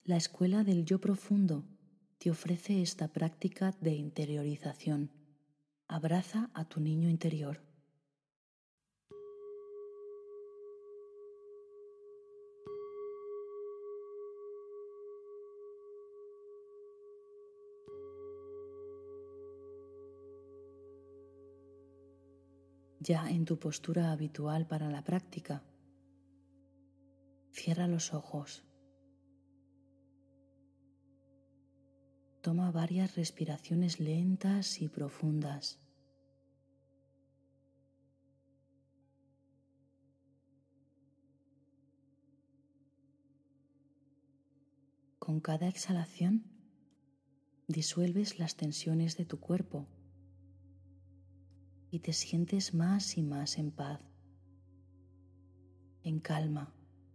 La escuela del yo profundo te ofrece esta práctica de interiorización. Abraza a tu niño interior. Ya en tu postura habitual para la práctica, cierra los ojos. Toma varias respiraciones lentas y profundas. Con cada exhalación, disuelves las tensiones de tu cuerpo y te sientes más y más en paz, en calma.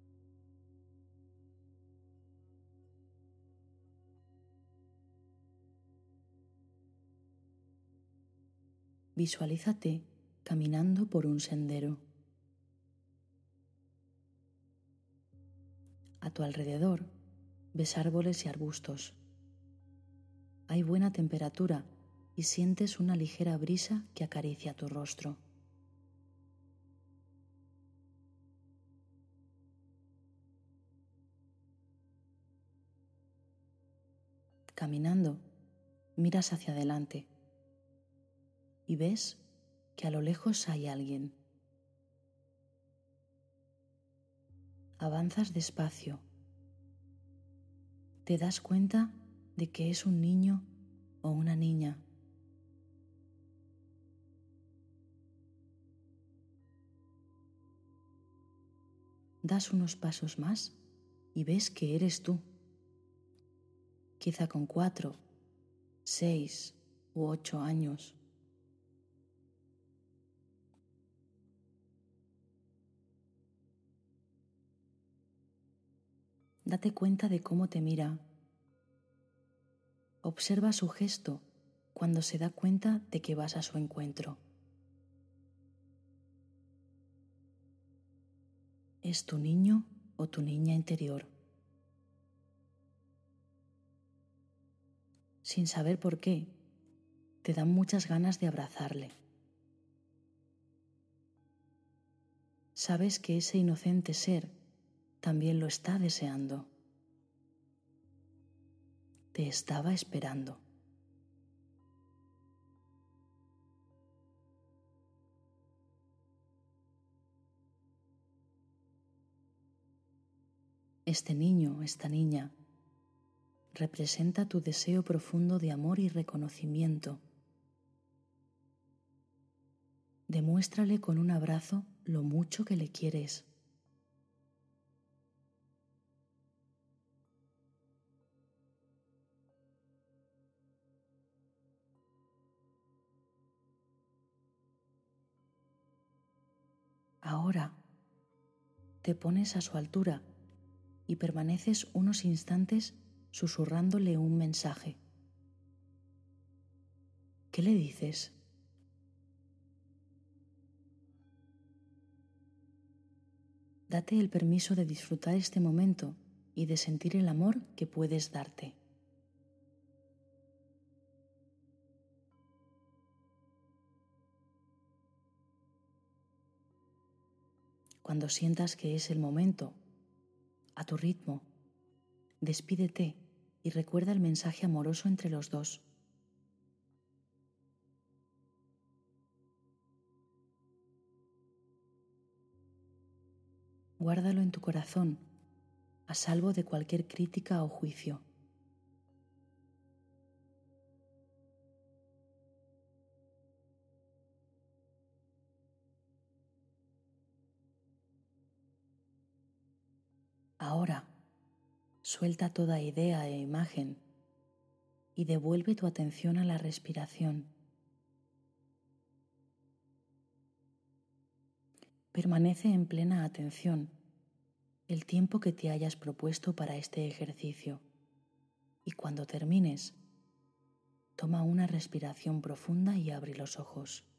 Visualízate caminando por un sendero. A tu alrededor ves árboles y arbustos. Hay buena temperatura y sientes una ligera brisa que acaricia tu rostro. Caminando, miras hacia adelante y ves que a lo lejos hay alguien. Avanzas despacio. Te das cuenta de que es un niño o una niña. Das unos pasos más y ves que eres tú. Quizá con 4, 6 u 8 años. Date cuenta de cómo te mira. Observa su gesto cuando se da cuenta de que vas a su encuentro. ¿Es tu niño o tu niña interior? Sin saber por qué, te dan muchas ganas de abrazarle. Sabes que ese inocente ser también lo está deseando. Te estaba esperando. Este niño, esta niña, representa tu deseo profundo de amor y reconocimiento. Demuéstrale con un abrazo lo mucho que le quieres. Ahora te pones a su altura y permaneces unos instantes susurrándole un mensaje. ¿Qué le dices? Date el permiso de disfrutar este momento y de sentir el amor que puedes darte. Cuando sientas que es el momento, a tu ritmo, despídete y recuerda el mensaje amoroso entre los dos. Guárdalo en tu corazón, a salvo de cualquier crítica o juicio. Ahora, suelta toda idea e imagen y devuelve tu atención a la respiración. Permanece en plena atención el tiempo que te hayas propuesto para este ejercicio y cuando termines, toma una respiración profunda y abre los ojos.